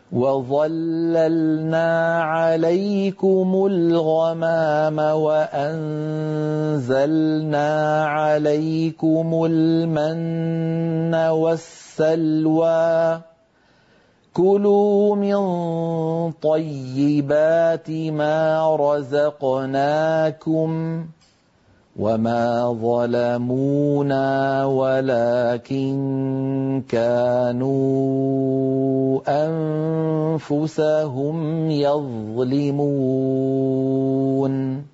وَظَلَّلْنَا عَلَيْكُمُ الْغَمَامَ وَأَنزَلْنَا عَلَيْكُمُ الْمَنَّ وَالسَّلْوَىٰ كُلُوا مِن طَيِّبَاتِ مَا رَزَقْنَاكُمْ وَمَا ظَلَمُونَا وَلَٰكِن كَانُوا أَنفُسَهُمْ يَظْلِمُونَ